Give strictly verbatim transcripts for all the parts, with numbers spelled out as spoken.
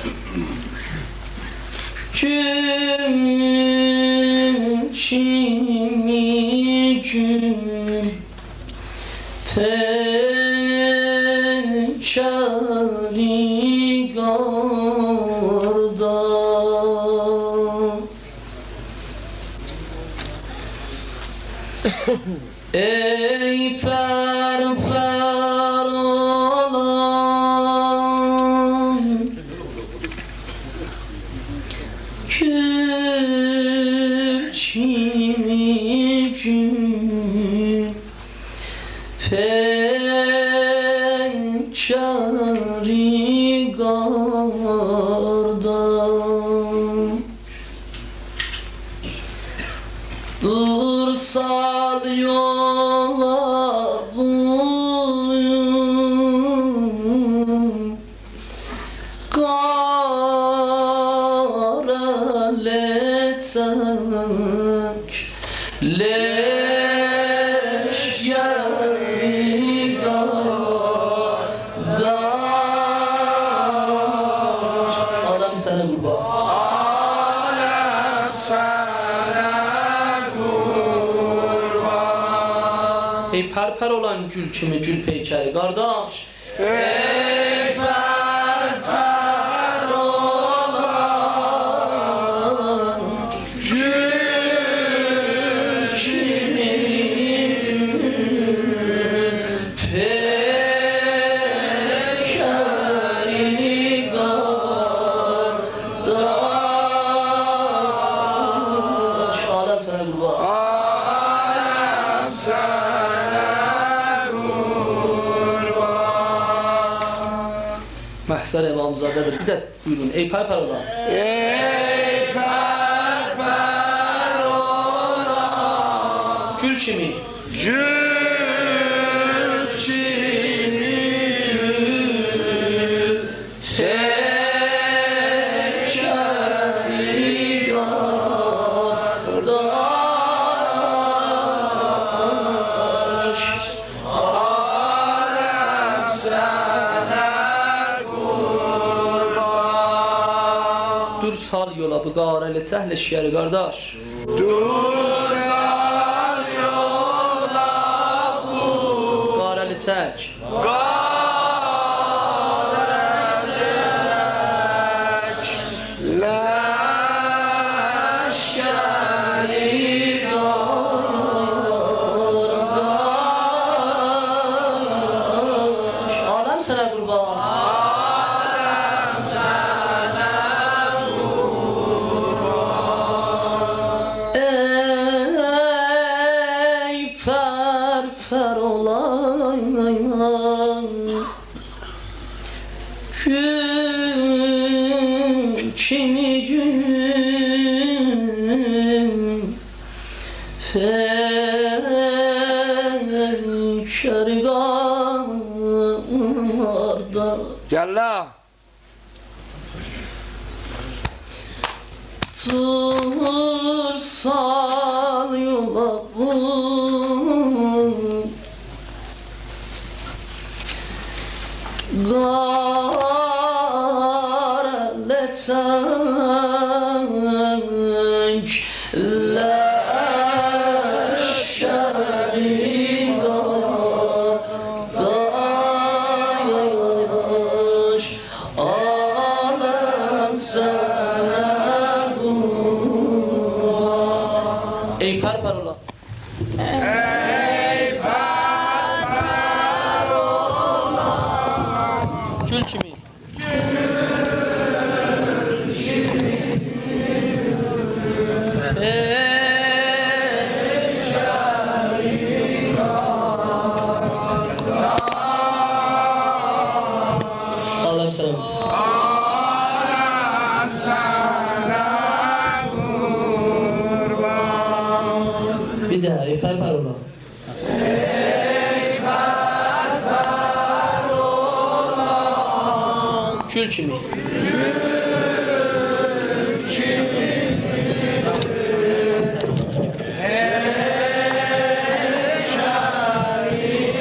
Gün çimi gün peçari garda ey per per olan kül çimi gün peçari garda dur sal yola buyum kara letsek leşkeri garda adam sana kurban alem sana kurban ey perper olan gül kimi gül peykeri kardeş ey perper olan gül kimi peykeri kardeş alem sana kurban alem sana kurban Mahzar İmamzade'dir. Bir de buyurun ey perper olan ey perper olan gül çimi gül çimi gül peçari kardeş alem sana dur sal yola bu qarəli cəhləşgəri qardaş dur sal yola bu qarəli çək qarəli çək leşkəri qardaş aləm sənə qurban per olan gün kimi gün feşer garda Yalla tur sal yola bu garaletek leşkeri kardeş alem sana kurban ey perper olan ey perper olan gül kimi alem sana alem sana kurban bir daha ey perper olan ey perper olan gül kimi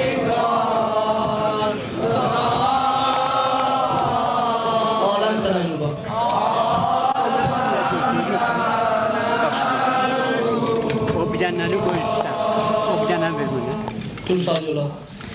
alem sana با o bilenleri koyuşlar. O bilenen vermeli. Dur salıyorlar.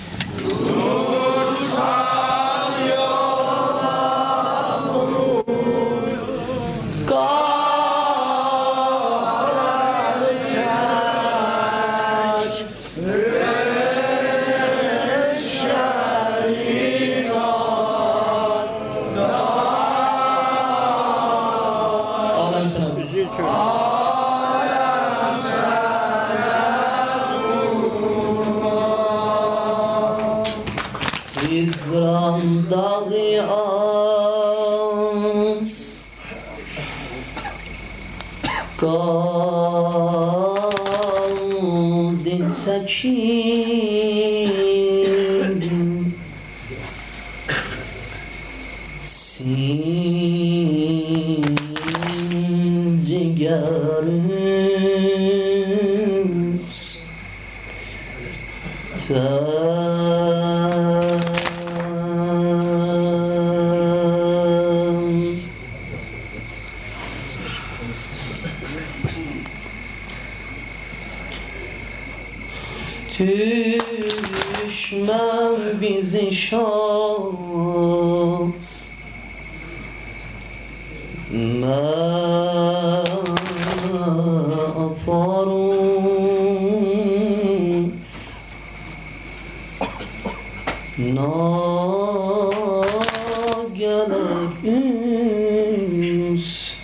Hicran dağı az kaldın sakin sin ciğerimiz ta düşmem bizi şah ma aparum na geleriz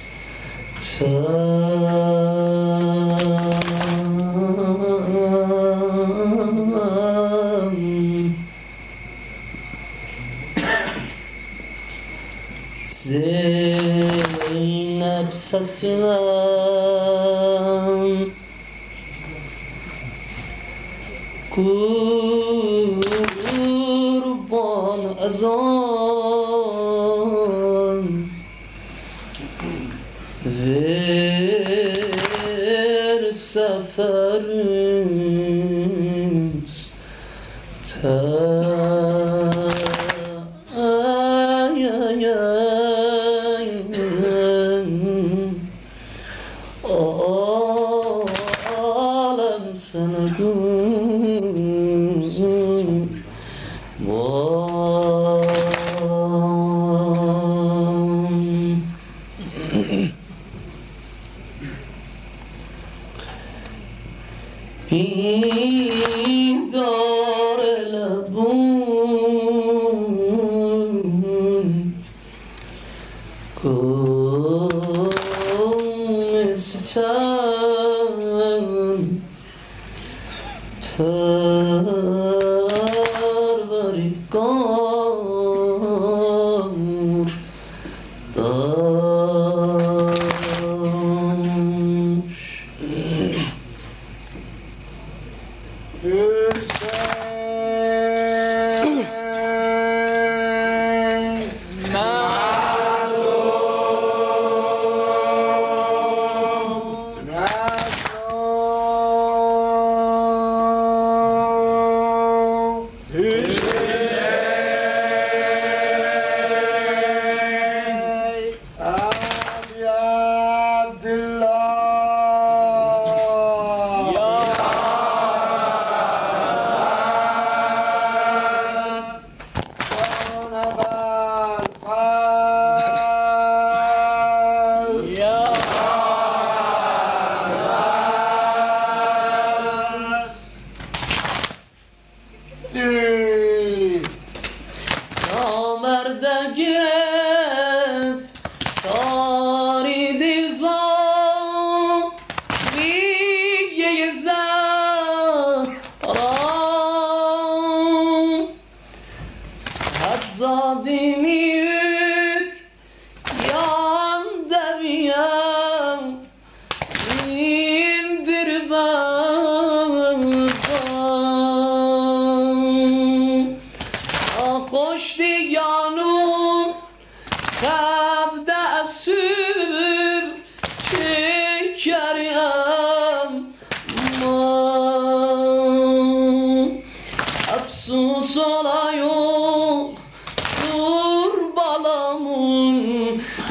Zeynep seslen kurban ezan ver seferimiz ta alem sana gül Bidar lebun Kum istem Perverikar Daş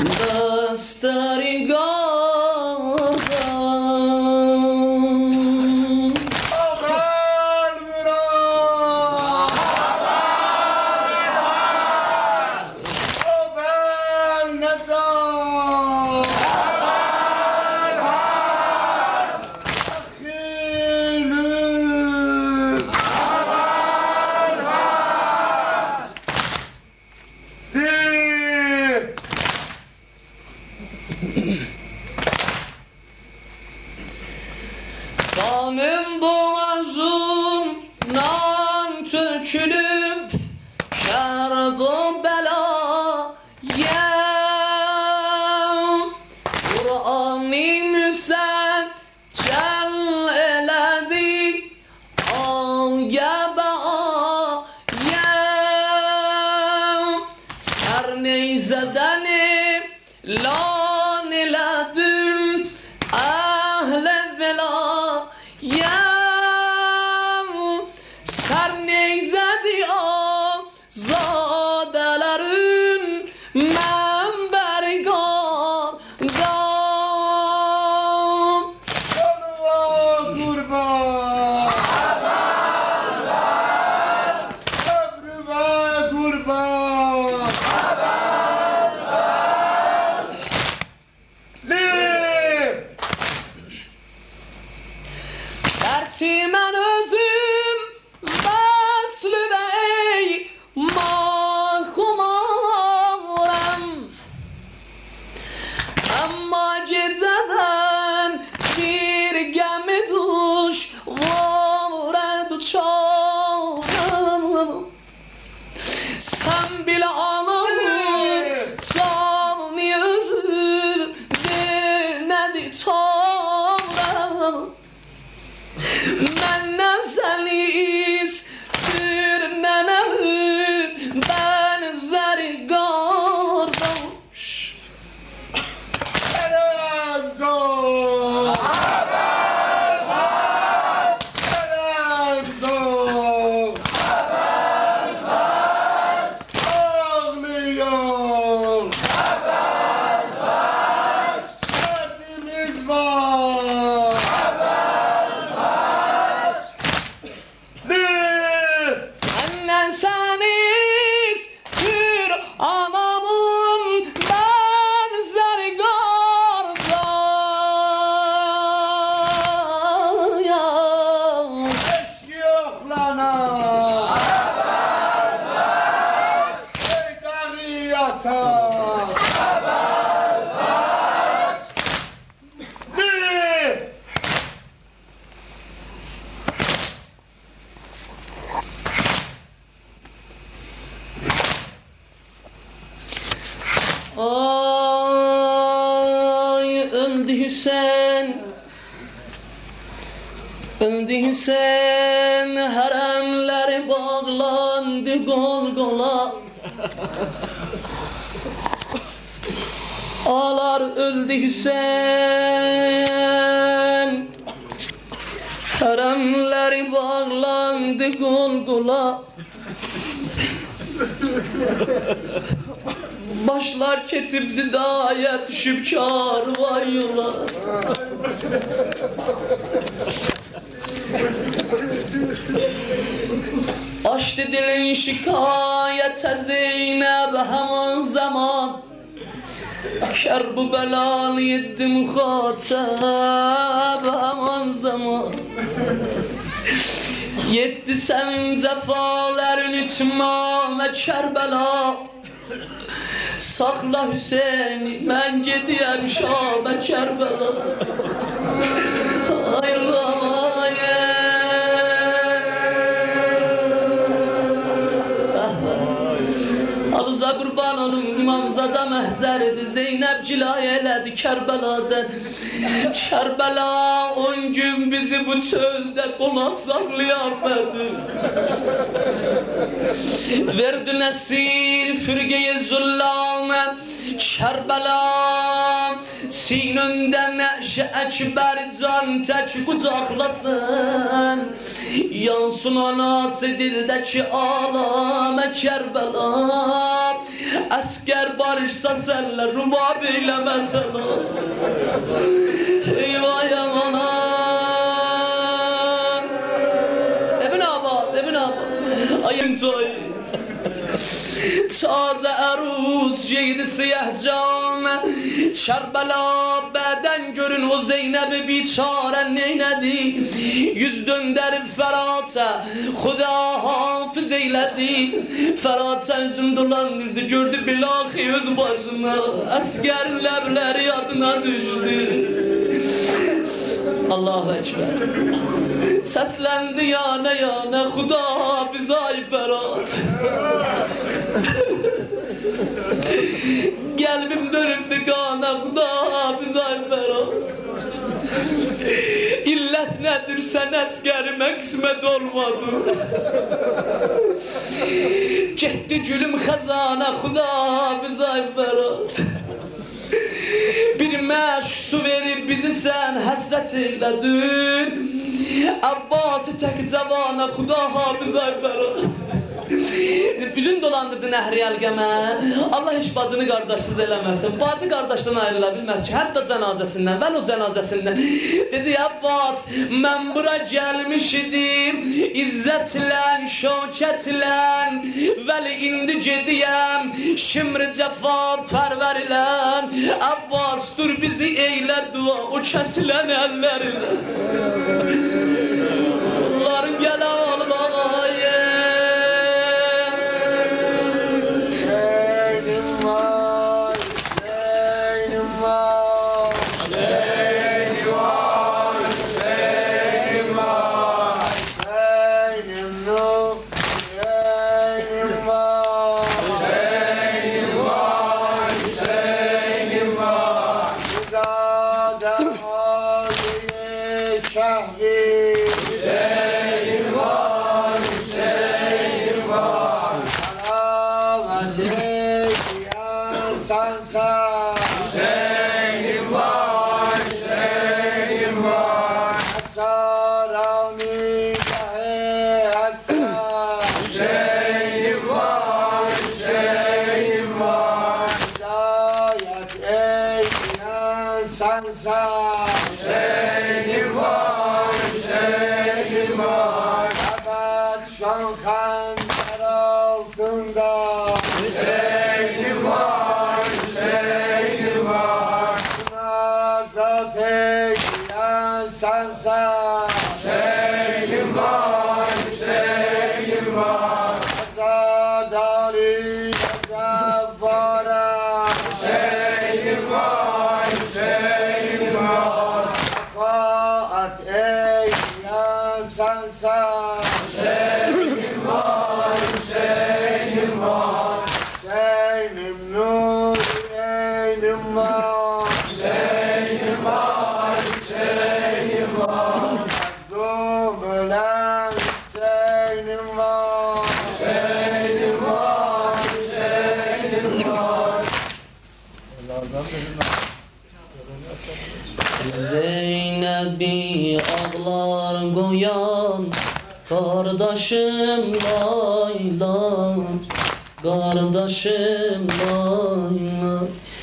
دستاری گردم آقل مراد آقل نزار خیلو Kanım boğazımdan tökülüp şerbu belaya Kur'an-ı müseccel eledi ağabeye Serneyzedeni lan eledüm ahle vela Ya serneyzedi azadelerin menberi gardam Canıma kurban Ömrüme kurban Lim Gerçi ben özüm baslı bey mahkumarım Ama geceden bir gemi duş vare duçarım Sen bile anamın canı özür dinledi çağırım Menden seni istirnememin benzeri kardeş Erengo Erengo Ağlıyor Derdimiz var Annen seni istir anamın benzeri kardeş Eşki yoklana Ey dağı yata Ay öldü Hüseyin Öldü Hüseyin haremleri bağlandı gol gola Ağlar öldü Hüseyin haremleri bağlandı gol gola Başlar ketip zidaya düşüp çağırıyorlar Açtı dilin şikayete Zeynep hemen zaman Kerbu belalı yedi muhatap hemen zaman Yetti sevim zefaların itmame Kerbela Sakla Hüseyin'i ben gidiyem Şam'a Kerbela Ayrılamayın Alıza kurban olun İmamzada mehzerdi Zeynep cilayı eledi Kerbela'dan Kerbela on gün bizi bu çölde konak saklayamadı Verdi nesir fürgeye zullame Kerbela sinünden neşe ekber can tek kucaklasın Yansın anası dildeki ağlame Kerbela Asker barışsa senle rubab eylemezsen eyvah yamanan Ebn Abad, Ebn Abad ayın toy Taze aruz ceydi siyah cam Kerbela beden görün o Zeynep biçare neynedi Yüz dönderip Ferhat'a Xuda hafız eyledi Ferhat'a yüzüm dolandırdı gördü bilahi öz başına Asker lebleri yadına düştü Allahu Ekber Seslendi yana yana Xuda hafız ay Ferhat Gelbim dönündü kana Xuda hafız ay Ferhat İllet nedir sen eskerime kısmet olmadı Gitti gülüm xazana Xuda hafız ay Ferhat Bir meşk su verip bizi sen hasret eyledin Abbas-ı tek cavana Xuda hafız ay Ferhat Üzün dolandırdı nəhri əlqəmə Allah heç bacını qardaşsız eləməsin Bacı qardaşdan ayrıla bilməz ki Hətta cənazəsindən, vəl o cənazəsindən Dedi Abbas Mən bura gəlmiş idim İzzətlə, şökətlə Vəli indi gediyəm Şimri cəfa pərvər ilə Abbas dur bizi eylə dua O kəsilən əllərinlə Onların gələ olub ağayı Zeynep'i ağlar koyan Kardeşim Layla Kardeşim Layla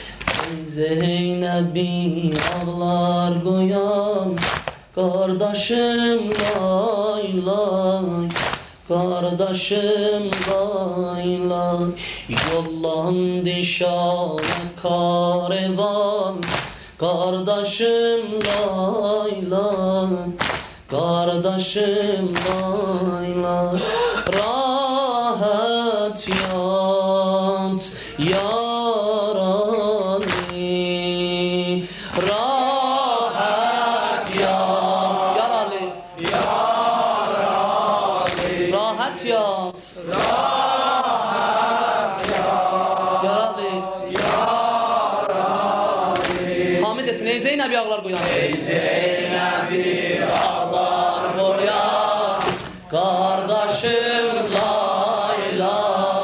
Zeynep'i ağlar koyan Kardeşim Layla Kardeşim Layla Yollandı Şam'a karvan Kardeşim Layla Kardeşim Layla Rahat yat yarani Rahat yat yarali yarali Rahat yat Rahat yat yarali Hamid desin ey Zeynep'i ağlar koyan Ey Zeynep'i ağlar koyan Kardeşim Layla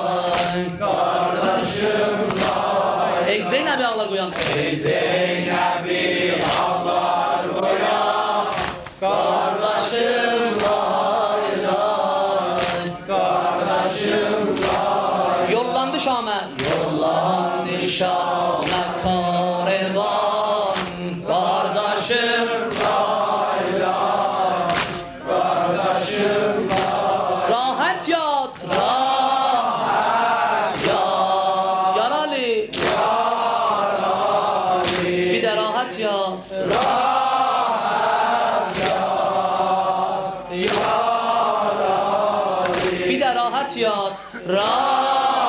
Kardeşim Layla Ey Zeynep'i ağlar koyan Ey Zeynep'i ağlar koyan Kardeşim Layla Kardeşim Layla Yollandı Şam'a Yollandı rahat yat. Rahat yat. Ya Rabbi. Bir de rahat yat. Rahat.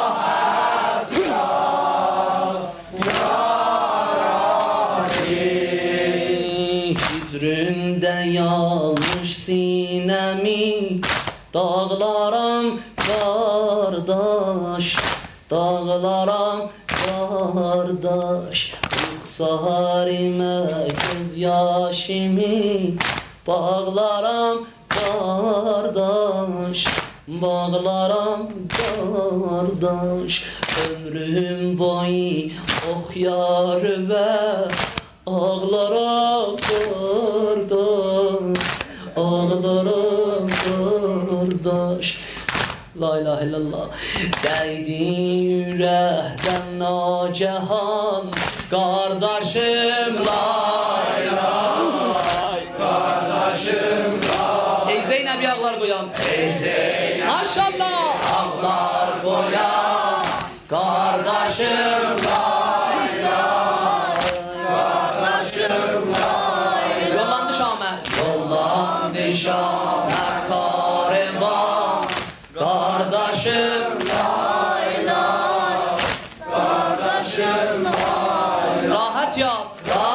Hicründe yanmış sinemi, dağlaram kardeş, dağlaram kardeş. Ruhsarime göz yaşımı bağlaram kardeş, bağlaram kardeş. Ömrüm boyu oh yar ve ağlaram kardeş, ağlaram kardeş. La ilahe illallah. Değdi yürekten nacehan kardeşim, la ilahe kardeşim, la. Ey Zeynep yağlar koyan, ey Zeynep maşallah ağlar koyan kardeşim, la ilahe kardeşim, la. Yollandı Şam'a, yollandı Şam'a karvan kardeşim, la ilahe kardeşim, la. Rahat yat,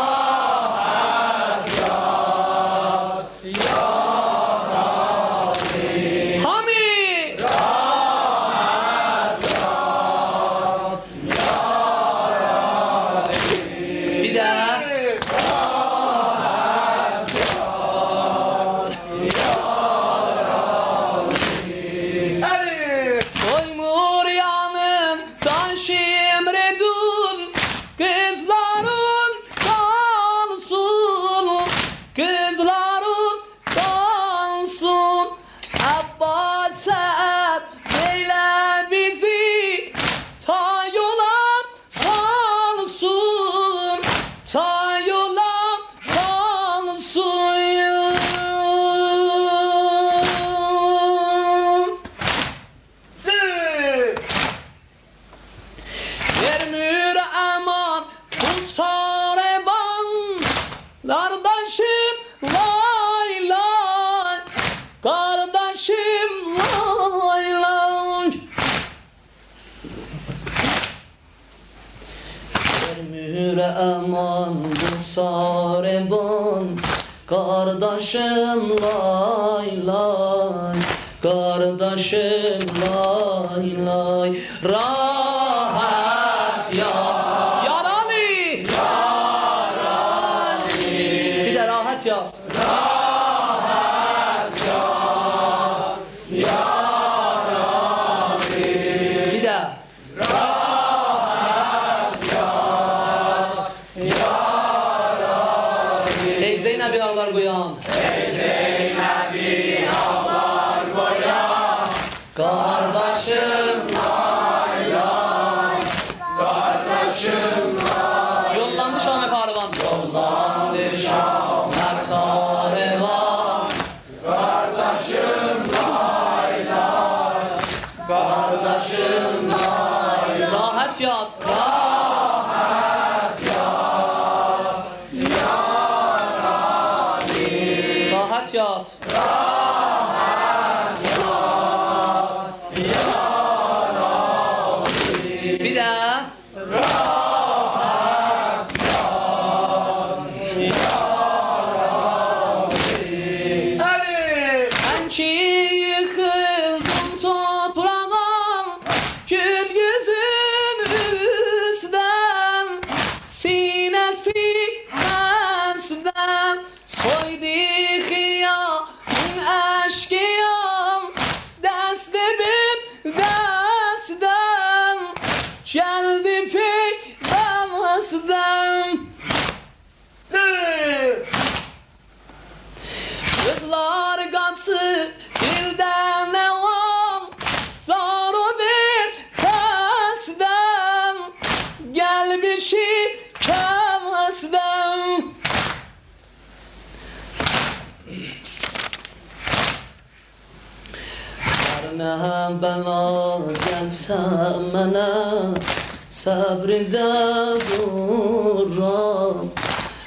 rahat yat ya Rabbi. Hami rahat yat ya Rabbi. Bir daha rahat yat ya Rabbi. Koymur yanından şimredun, kızların dansın, kızların dansın. Abbas hep böyle bizi ta yola salsın, ta yola salsın. Vermür aman bu sareban, kardeşim lay lay, kardeşim lay lay. Vermür aman bu sareban, kardeşim lay lay, kardeşim lay lay. Rahat ya yarali, yarali. Bir de rahat ya, rahat ya ya Rabbi. Bir de rahat ya ya Rabbi. Ey Zeynep'i ağlar koyan, ey Zeynep'i ağlar koyan kardeşim lay lay, kardeşim lay. Yollandı Şam'a karvan, yollandı Şam'a karvan kardeşim lay lay, kardeşim lay. Rahat yat, rahat yat ya Rabbi. Rahat yat, rahat yat ya Rabbi. Bir daha rahat yat ya Rabbi. Ben ki yıkıldım toprağa, gül yüzün üstten, sinesi mesden, soydu hıyamın eşkıyam, destebim destem, geldi pek demezden. Kızlar kaçsı dilden ne var, sarı bir hasden, gelmişi kemesden. Ne bela gelse mene, sabride duram,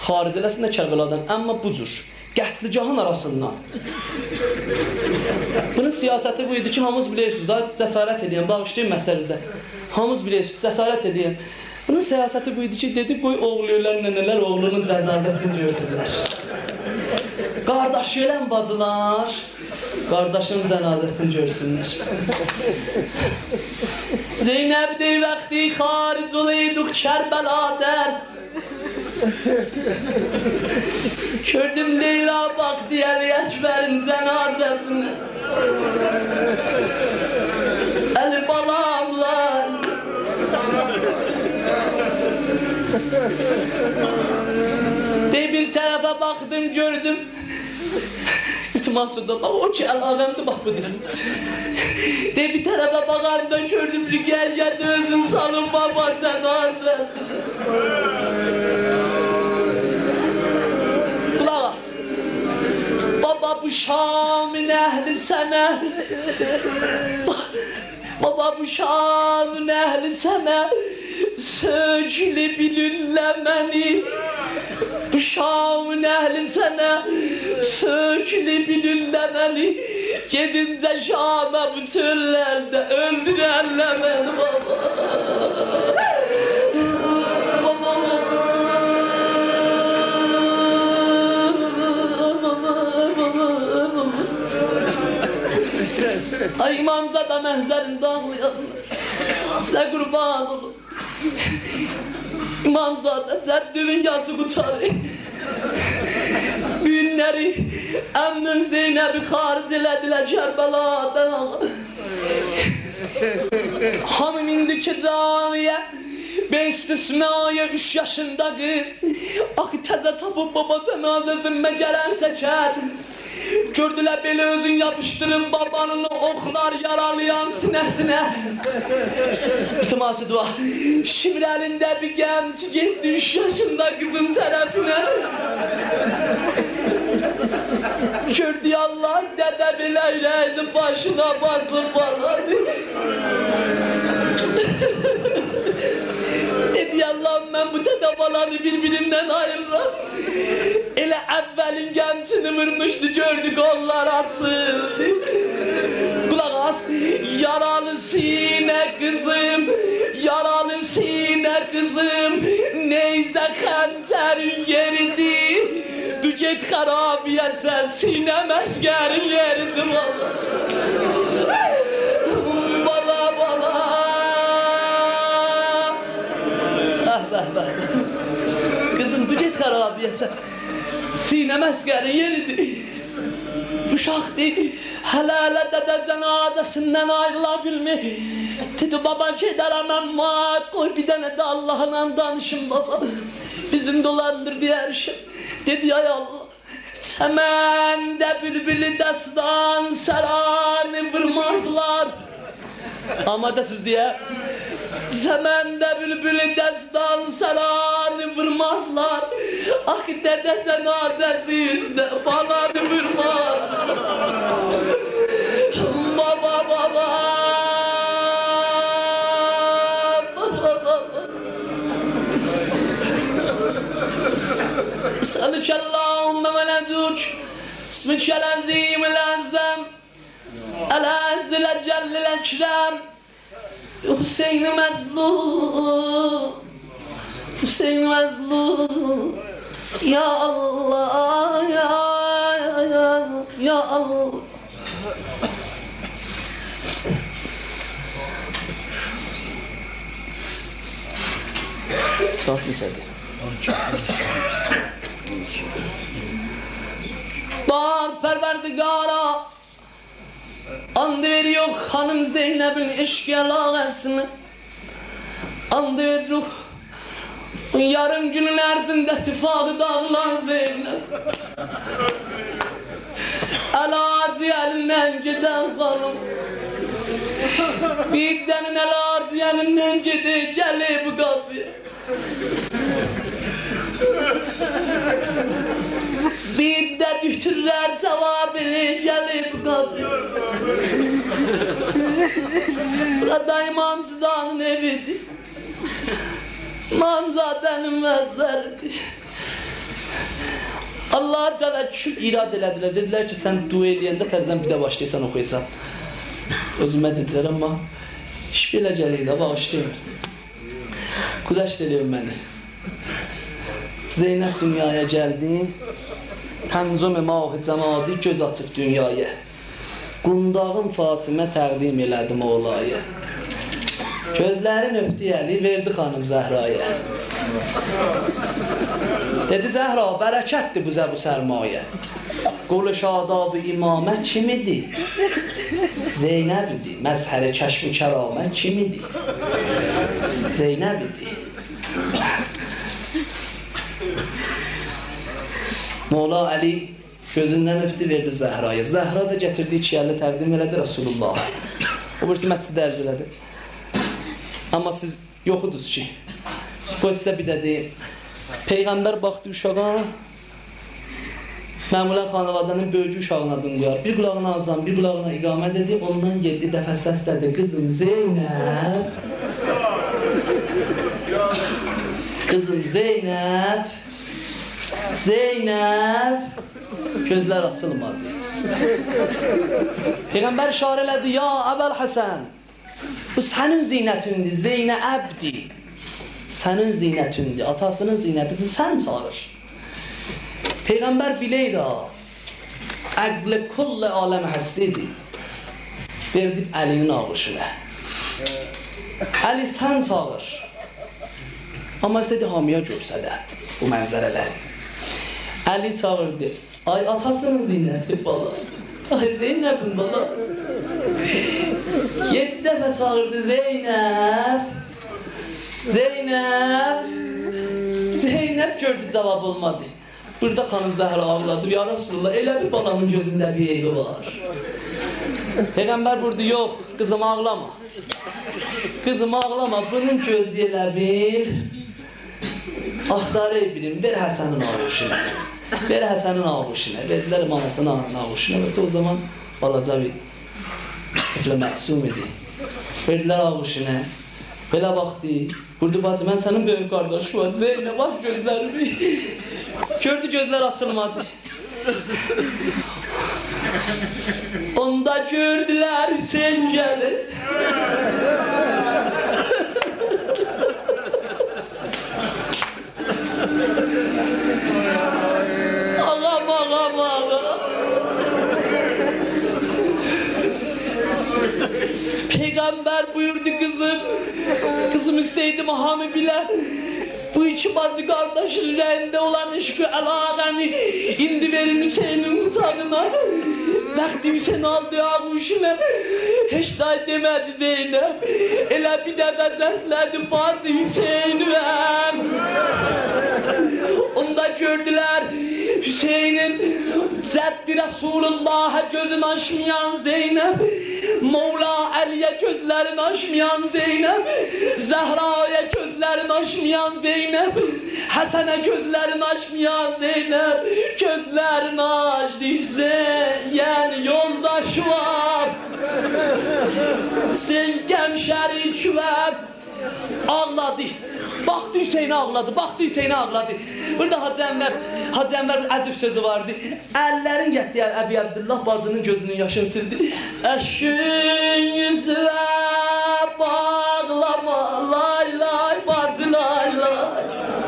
xaric eləsin də Kərbəladan, amma bu cür qətligahın arasından. Bunun siyasəti bu idi ki, hamımız bilirsiniz da, cəsarət edəyəm, bağışlayın məsələdə. Hamımız bilirsiniz, cəsarət edəyəm. Bunun siyasəti bu idi ki, dedi, qoy oğluyurlar, nənələr oğlunun cənazəsini görsünlər. Qardaş gələn bacılar, qardaşın cənazəsini görsünlər. Zeynəb dey vaxtı xaric olaydık Kərbəladan. Gördüm Leyla baktı Ali Ekber'in cenazesine. El balamlar. De bir tarafa baktım gördüm. İtimasında bak o ki el-ağamdı bak budur. De bir tarafa bakarım da gördüm bir gel gel özün salın baba cenazesine. Baba bu Şam'ın ehli sana. Baba bu Şam'ın ehli sana. Sökülü bilüllemeni. Bu Şam'ın ehli sana. Sökülü bilüllemeni. Gidince Şam'a bu çöllerde öldürerler beni baba. Ay İmamzada məhzərində ağlayanlar, sizə qurban olun. İmamzada cəddülün yası qutarı. Günləri əmmin Zeynəbi xaric elədilər Kərbəladan ağa. Hamım indi ki camiyə, ben istisnaya üç yaşında qız. Axı təzə tapıb baba cənazəsində gələn çəkər. Gördülər belə özün yapışdırın babanın oxlar yaralayan sinəsinə. İtiması dua. Şimdi elində bir gəmci getdi üç yaşında qızın tərəfinə. Gördü Allah dədə belə ürəyini başına basıb bağladı. Dedi Allah'ım ben bu dədə balanı birbirinden ayırıram. Elə əvvəlin gəmçini vurmuşdu, gördük onlar açıldı. Kulaq as, yaralı sinə qızım, yaralı sinə qızım, neyzə xəncərin yeridir. Du get xarabiyəsən, sinə məskərin yeridir valla. Bala bala. Ah bah bah. Kızım du get xarabiyəsən. Sinə məskərin yeridir. Uşaqdır, hələ-hələ dədə cənazəsindən ayrıla bilmir. Dedi, baba gedərəm əmma, qoy bir dənə də Allah'la danışım baba. Bizim dolandır deyərişim. Dedi, ay Allah, çəməndə bülbülü dəstan səranı vurmazlar. Amada söz deyə. Çəməndə bülbülü dəstan səranı vurmazlar. Axı dədə cənazəsi üstə falanı vurmazlar. Baba baba. Es'elüke Allahümme ve ledük. İsmike l'azim l'azam. El-azz l'ecell l'ekrem. Hüseyin Mezlum, Hüseyin Mezlum. Ya Allah, ya ya ya Allah. Saf lisede. Bak Perverdigara and veriyor hanım Zeynep'in eşkıyalasını. And veriyor yarım günün erzinde tifakı dağılan Zeynep. El-acı elinden giden hanım. Bir denin el-acı elinden gidi gelip bu kapıya. Bir de düşürler cevabını gelip kapıya. Burada İmamzada'nın evidir. İmamzada'nın mezarıdır. Allah Teala küçük irad elədilər. Dedilər ki, sən dua eləyəndə təzədən bir də başlayırsan oxuyırsan. Özümə dedilər, amma iş belə gəlir də, bağışlayın. Güzəşt eləyir məni. Zeynəb dünyaya gəldi. Həmzum-i mah-ı cəmadi göz açıb dünyaya. Qundağın Fatimə təqdim elədi Mevlaya. Gözlərin öpdü əli, verdi xanım Zəhraya. Dedi Zəhra, bərəkətdir bu zəbu sərmayə. Qol-u şadab-ı imamət kim idi? Zeynəb idi. Məzhər-i kəşf-i kəramət kim idi? Zeynəb idi. Mola Əli gözündən öpdü, verdi Zəhraya. Zəhra da gətirdi, iki əlli təqdim elədi Rasulullah. O birisi məsciddə ərz elədi. Amma siz yoxudunuz ki. Bu sizə bir də deyim. Peyğəmbər baxdı uşağa, məmulən xanavadanın böyücü uşağına adını qoyar. Bir qulağına azam, bir qulağına iqamət edib, ondan yedi dəfə səslədi. Qızım Zeynəb, qızım Zeynəb, Zeynəb, gözlər açılmadı. Peyğəmbər işarə elədi, ya Əbəl Həsən, bu sənin zinətindir, Zeynəbdir. Sənin zinətindir, atasının zinətidir, sən çağır. Peyğəmbər biləydi ha, əqlə kullə aləm həssidir. Verdi Əlinin ağışına. Əli sən çağır. Amma istədi hamiyə görsədə bu mənzərələri. Əli çağırdı. Ay atasının zinəti bala. Ay Zeynəbin bala. Yedi dəfə çağırdı Zeynəb. Zeynəb. Zeynəb gördü, cavab olmadı. Burada xanım Zəhra ağladı. Ya Rasulullah, elə bir balanın gözündə bir eybi var. Peyğəmbər burada, yox, qızım ağlama. Qızım ağlama, bunun gözü elə bil. Axtarı bilim, ver Həsənin ağuşuna. Ver Həsənin ağuşuna. Verdilər anasının ağuşuna. O zaman balaca bir tıflə məsum idi. Verdilər ağuşuna. Belə baxdı. Burada bacı, mən sənin böyük qardaşı var. Zeynə, bax gözlərimi. Gördü, gözlər açılmadı. Onda gördülər Hüseyin gəlir. Ağam, ağam, ağam. Peygamber buyurdu kızım. Kızım isteydim hamı bile. Bu iki bacı kardeşin rende olan eşkü alağını indi verin Hüseyin'in uzağına. Vakti Hüseyin aldı ağuşuna. Hiç daha demedi Zeynep. Elə bir dəfə səslədi bacı Hüseyin'im. Onda gördüler Hüseyin'in zəddi Resulullah'a gözünü açmayan Zeynep. Mevla Əliyə gözlərini açmayan Zeynep. Zehra'ya gözlərini açmayan Zeynep. Həsənə gözlərini açmayan Zeynep. Gözlərini açdı Hüseyin. Yani yoldaş var. Sen gəmşərik var. Ağladı. Baktı Hüseyin'e ağladı. Baktı Hüseyin'e ağladı. Burada Hacı Ənvər, Hacı Ənvər əcib sözü vardı. Əllərin getdi Əbi Abdullah bacının gözünün yaşını sildi. Əşkün yüzüvə bağlama, lay lay bacı lay lay.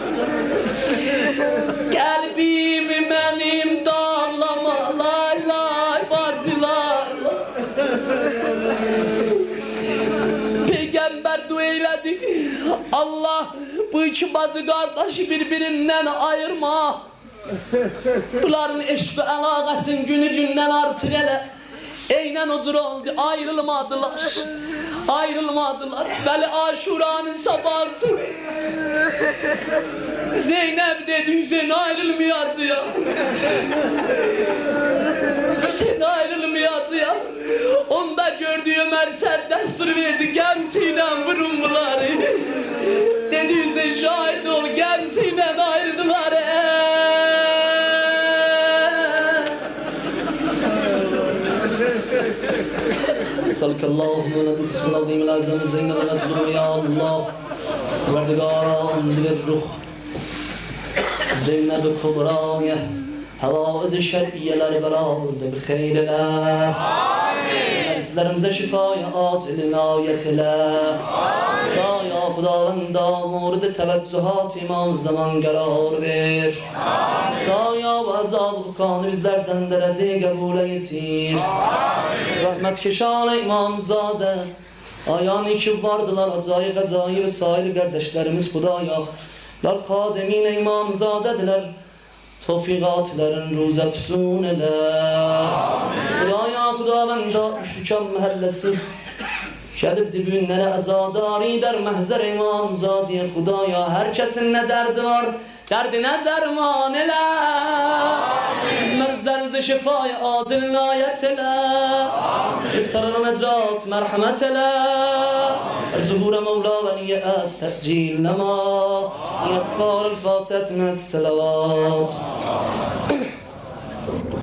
Qəlbimi mənim dağlama, lay lay bacı lay lay. Peygamber dua eylədi. Allah bu iki bacı kardeşi birbirinden ayırma. Bunların eşq və əlaqəsinin günü gündən artıq elə. Eynən o cür oldu, ayrılmadılar. Ayrılmadılar. Bəli Aşuranın sabahı. Zeynep dedi Hüseyin ayrılmayacağım. Hüseyin ayrılmayacağım. Onda gördü Ömer Sert destur verdi. Gemsiyle vurun bunları. Dedi Hüseyin şahit ol. Gemsiyle ayrıldılar. Sallallahu aleyhi ve sellem lazım Zeynep ve Nesdur ya Allah. Verdigaran bir ruh. Zeynep Kubra'ya Havaiz şer'iyeler beraber bir hayır ile. Merzlerimize şifaya acil inayet ile. Ya Xudavenda murd teveccühat imam zaman karar ver. Ya ve azab kanı bizlerden derece kabul etir. Rahmet keşan İmamzade ayağını ki vardılar acayip gazayı vesaire kardeşlerimiz Hudaya lar hademin İmamzadediler tevfikatlerin ruz efsun ele. Hudaya Hudavenda Şükam mahallesi Şedib dibünlere azadari der mehzer İmamzadiye Hudaya herkesin ne derdi var derdine derman ele. Merzlerimize şifaya acil inayet ele. İftarına necat merhamet ele. Zuhur Mevla ve niyas tecil lema. Yaffar el-Fatihat mes selavat.